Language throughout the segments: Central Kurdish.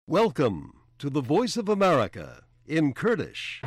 Welcome to the Voice of America in Kurdish.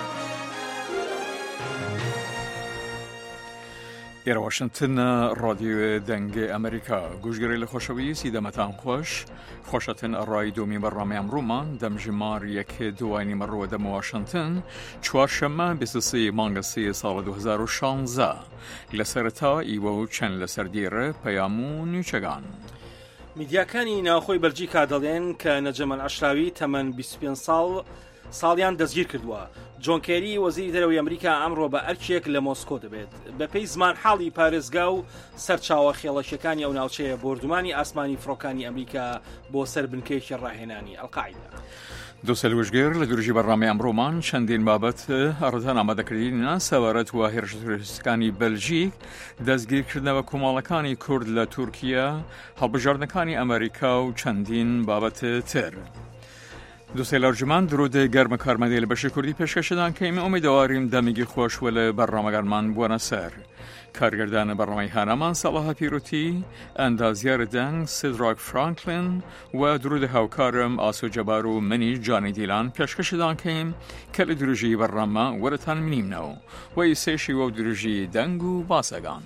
إلى واشنطن راديو دنگ أمريكا گوشگری لخوشویسی دمتان خوشتن الرای دومی برنامه امرومان دم جمار یک دوانی مرو دم واشنطن چوارشنبه 23 مانگ سال 2016 لسرتا ایوو چند لسردیر پیامو نیچگان میدیاکانی ناوخۆی بەلجیکا دەڵێن کە نەجەمەل عەشراوی تەمەن 25 ساڵیان دەستگیر کردووە. جۆن کێری وەزیری دەرەوەی ئەمریکا ئەمڕۆ بە ئەرکێک لە مۆسکۆ دەبێت. بەپێی زمان حاڵی پارێزگا و سەرچاوە خێڵەشەکانی ئەو ناوچەیە بۆردومانی ئاسمانی فڕۆکانی ئەمریکا بۆ سەر بنکەیەکی ڕاهێنانی ئەڵقاعیدا. دووسەل وشگێر لە دوورژی بەڕامەی ئەمڕۆمان چەندین بابەت هەڕەتان ئامادەکردینە سەبارەت وە هێرشە توریستەکانی بەلژیک دەستگیرکردنەوە کۆمەڵەکانی کورد لە تورکیا هەڵبژاردنەکانی ئەمریکا و چەندین بابەت تر. دووسێ لەرجمان درودە گەرمە کارمەندی لە بەشی کوردی پێشکەشدان کەیمە ئومیدەواریم دەمێکی خۆش وە لە بەڕامەکانمان بوونە سەر. کارگردان بەڕامەی هانامان ساڵەها پیرۆتی ئەندازیار دەنگ سیدراک فرانکلین و درودە هاوکارم ئاسۆ جەبار و منی جانی دیلان پێشکەشدان کەیم کە لە دروژی بەڕامە وەرەتان منیمنەوە و ئیسێشی وە دروژی دەنگ و باسەگان.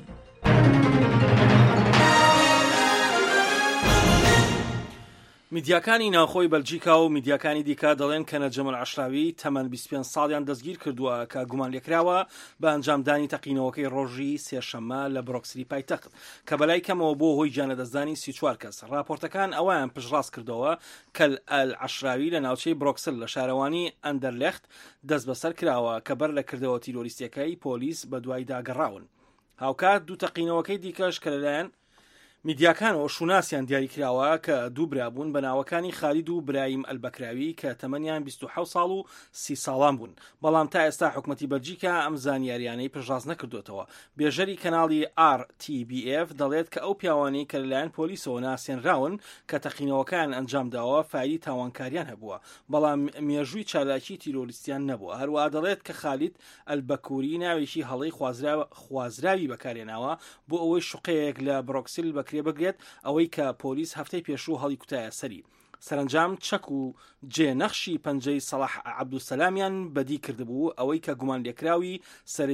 میدیاکانی ناوخۆی بەلجیکا و میدیاکانی دیکە دەڵێن کە نەجەمەل عەشراوی تەمەن 25 ساڵیان دەستگیر کردووە کە گومان لێکراوە بە ئەنجامدانی تەقینەوەکەی ڕۆژی سێشەممە لە برۆکسلی پایتەخت کە بەلای کەمەوە بۆ هۆی گیانەدەستدانی 34 کەس. راپۆرتەکان ئەویان پشتڕاست کردەوە کە عەشراوی لە ناوچەی برۆکسل لە شارەوانی ئەندەرلێخت دەست بەسەر کراوە کە بەر لە کردەوە تیرۆریستیەکەی پۆلیس بە دوای داگەڕاون. هاوکات دوو تەقینەوەکەی دیکەش کە لەلایەن میدیاکانەوە شوناسیان دیاری کراوە کە دوو برابوون بە ناوەکانی خالید و برایم ئەلبەکراوی کە تەمەنیان 27 ساڵ و 30 ساڵان بوون. بەڵام تا ئێستا حکومەتی بەلجیکا ئەم زانیاریانەی پشتڕاست نەکردوێتەوە. بێژەری کەناڵی RTBF دەڵێت کە ئەو پیاوانەی کە لەلایەن پۆلیسەوە ناسێنراون کە تەقینەوەکان ئەنجامداوە فایدی تاوانکاریان هەبووە بەڵام مێژووی چالاکی تیرۆریستیان نەبووە. هەروە دەڵێت کە خالید ئەلبەکوری ناوێکی هەڵەی خوازراوی بەکارێناوە بۆ ئەوەی شوقەیەک لە برۆکسل بەگرێت ئەوەی کە پۆلیس هەفتەی پێشوو هەڵی کوتایە سەری. سەرنجام چەک و جێ نەخشی پەنجەی سەلاح عەبدولسەلامیان بەدی کردبوو ئەوەی کە گومان لێکراوی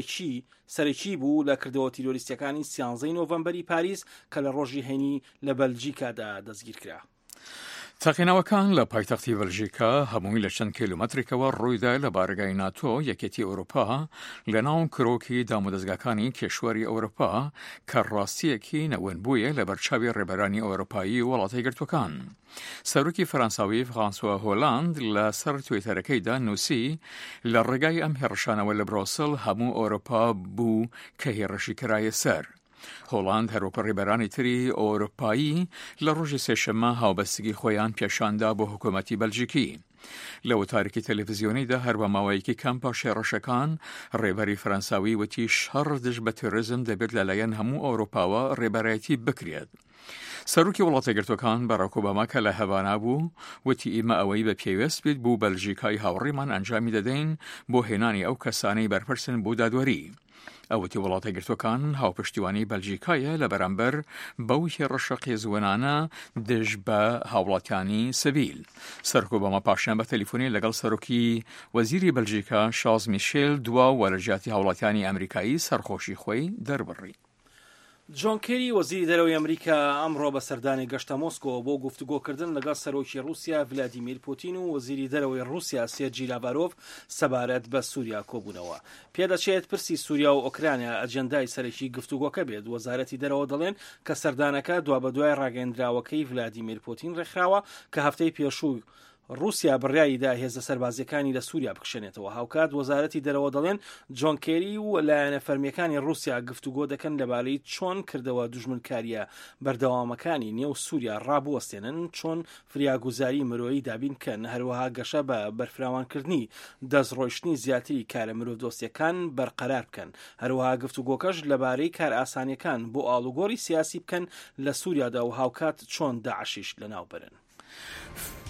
سەرەکی بوو لە کردەوە تیرۆریستیەکانی 13 نۆڤەمبەری پاریس کە لە ڕۆژی هەینی لە بەلجیکادا دەستگیر کرا. تەقینەوەکان لە پایتەختی بەلژیکا هەمووی لە چەند کیلومەترێکەوە ڕوویدا لە بارگای ناتۆ یەکێتی ئەوروپا لە ناو کرۆکی دامودەستگاکانی کێشوەری ئەوروپا کە ڕاستیەکی نەوەنبوویە لە بەرچاوی ڕێبەرانی ئەوروپایی و وڵاتە یەکگرتووەکان. سەرۆکی فەرەنساوی فرانسوا هۆلاند لە سەر تویتەرەکەیدا نووسی لە ڕێگای ئەم هێڕشانەوە لە برۆسل هەموو ئەوروپا بوو کە هێڕشی کرایە سەر. هۆلاند هەروەکو ڕێبەرانی تری ئەوروپایی لە ڕۆژی سێشەممە هاوبەستگی خۆیان پێشاندا بۆ حکوومەتی بەلژیکی. لە وتارێکی تەلەڤیزیۆنیدا هەر بە ماوەیەکی کەم پاش هێڕشەکان ڕێبەری فەرەنساوی وتی شەڕ دژ بە تێرۆریزم دەبێت لەلایەن هەموو ئەوروپاوە ڕێبەرایەتی بکرێت. سەرۆکی وڵاتە یەکگرتووەکان باراک ئۆباما کە لە هەڤانا بوو وتی ئێمە ئەوەی بە پێویست بێت بوو بەلژیکای هاوڕێمان ئەنجامی دەدەین بۆ هێنانی ئەو کەسانەی بەرپرسن بۆ دادوەری. ئەوەتی وڵاتە یەکگرتووەکان هاوپشتیوانی بەلژیکایە لە بەرامبەر بەو هێڕشە قێزوەنانە دژ بە هاوڵاتیانی سڤیل. سەرۆک ئۆباما پاشان بە تەلیفۆنی لەگەڵ سەرۆکی وەزیری بەلژیکا شارڵز میشێل دوا وەرەژاتی هاوڵاتیانی ئەمریکایی سەرخۆشی خۆی دەربڕی. جۆن کێری وەزیری دەرەوەی ئەمریکا ئەمڕۆ بە سەردانی گەشتە مۆسکۆ بۆ گفتوگۆکردن لەگەڵ سەرۆکی رووسیا ڤلادیمیر پوتین و وەزیری دەرەوەی رووسیا سێرجی لاڤارۆڤ سەبارەت بە سووریا کۆبوونەوە. پێدەچێت پرسی سووریا و ئۆکرانیا ئەجەندای سەرەکی گفتوگۆکە بێت. وەزارەتی دەرەوە دەڵێن کە سەردانەکە دوا بە دوای ڕاگەیەندراوەکەی ڤلادیمیر پوتین ڕێکخراوە کە هەفتەی پێشوو رووسیا بڕیاییدا هێزە سەربازیەکانی لە سووریا بکشێنێتەوە. هاوکات وەزارەتی دەرەوە دەڵێن جۆن کێری و لایەنە فەرمیەکانی رووسیا گفتوگۆ دەکەن لەبارەی چۆن کردەوە دوژمنکاریە بەردەوامەکانی نێو سووریا ڕابوەستێنن، چۆن فریاگوزاری مرۆیی دابین بکەن، هەروەها گەشە بە بەرفراوانکردنی دەستڕۆیشتنی زیاتری کارە مرۆڤ دۆستیەکان بەرقەرار بکەن. هەروەها گفتوگۆکەش لەبارەی کار ئاسانیەکان بۆ ئاڵوگۆڕی سیاسی بکەن لە سووریادا و هاوکات چۆن داعشیش لەناوبەرن.